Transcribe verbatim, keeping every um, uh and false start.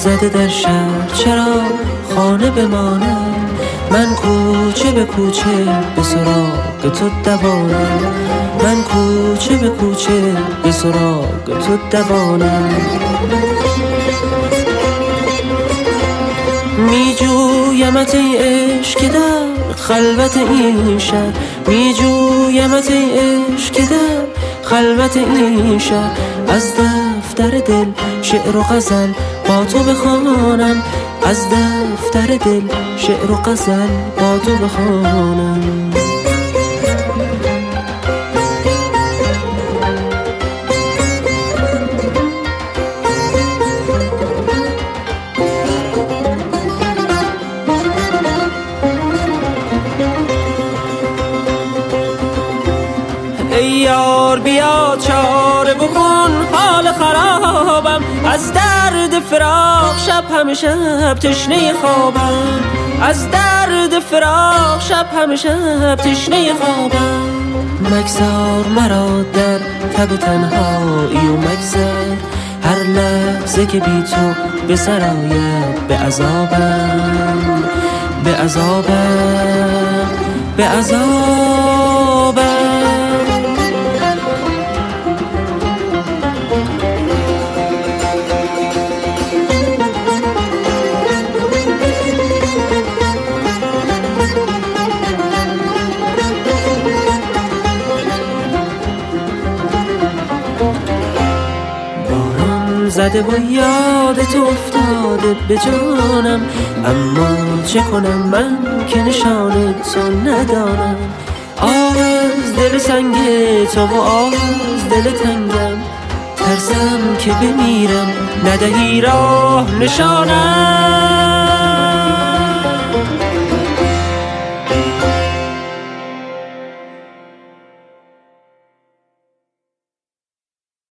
زده در شهر چرا خانه بمانم، من کوچه به کوچه به سراغ تو دوانم، من کوچه به کوچه به سراغ تو دوانم. می جویمت ای عشق که در خلوت این شهر، می جویمت ای عشق که در خلوت این شهر، از دفتر دل شعر و غزل با تو بخوانم، از دفتر دل شعر و غزل با تو بخوانم. ای یار بیا چاره بکن حال خرابم، از درد فراق شب همه شب تشنه خوابم، از درد فراق شب همه شب تشنه خوابم. مگذار مرا در تب تنهایی و مگذر هر لحظه که بی تو به سر آید به عذابم، به عذابم، به عذابم. زده و یادت افتاده به جانم، اما چه کنم من که نشان تو ندانم. آه از دل سنگ تو و آه از دل تنگم، ترسم که بمیرم ندهی راه نشانم.